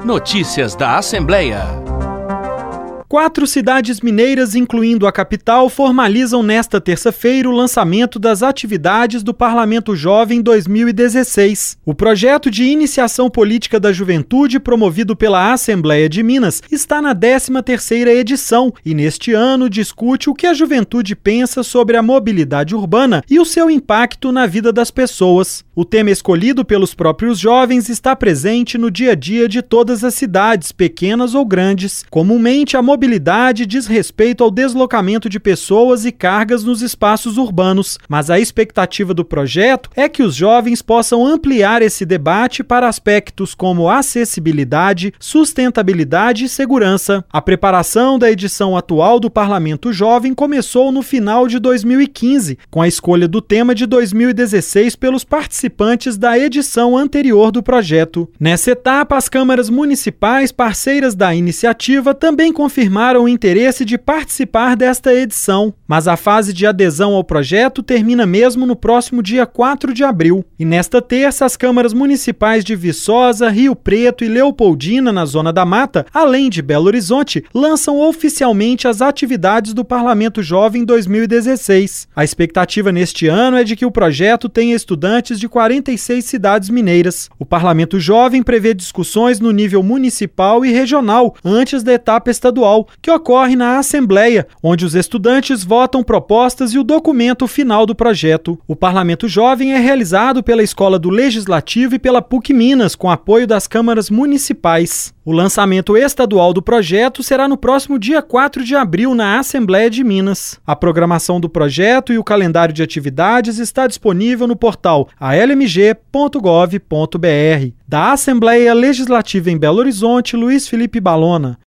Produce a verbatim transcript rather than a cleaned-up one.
Notícias da Assembleia. Quatro cidades mineiras, incluindo a capital, formalizam nesta terça-feira o lançamento das atividades do Parlamento Jovem dois mil e dezesseis. O projeto de iniciação política da juventude, promovido pela Assembleia de Minas, está na décima terceira edição e, neste ano, discute o que a juventude pensa sobre a mobilidade urbana e o seu impacto na vida das pessoas. O tema escolhido pelos próprios jovens está presente no dia a dia de todas as cidades, pequenas ou grandes. Comumente, a mobilidade diz respeito ao deslocamento de pessoas e cargas nos espaços urbanos, mas a expectativa do projeto é que os jovens possam ampliar esse debate para aspectos como acessibilidade, sustentabilidade e segurança. A preparação da edição atual do Parlamento Jovem começou no final de dois mil e quinze, com a escolha do tema de dois mil e dezesseis pelos participantes da edição anterior do projeto. Nessa etapa, as câmaras municipais, parceiras da iniciativa, também confirmaram o interesse de participar desta edição, mas a fase de adesão ao projeto termina mesmo no próximo dia quatro de abril. E nesta terça, as câmaras municipais de Viçosa, Rio Preto e Leopoldina, na Zona da Mata, além de Belo Horizonte, lançam oficialmente as atividades do Parlamento Jovem dois mil e dezesseis. A expectativa neste ano é de que o projeto tenha estudantes de quarenta e seis cidades mineiras. O Parlamento Jovem prevê discussões no nível municipal e regional, antes da etapa estadual, que ocorre na Assembleia, onde os estudantes votam propostas e o documento final do projeto. O Parlamento Jovem é realizado pela Escola do Legislativo e pela PUC Minas, com apoio das câmaras municipais. O lançamento estadual do projeto será no próximo dia quatro de abril na Assembleia de Minas. A programação do projeto e o calendário de atividades está disponível no portal a l m g ponto gov ponto b r. Da Assembleia Legislativa em Belo Horizonte, Luiz Felipe Balona.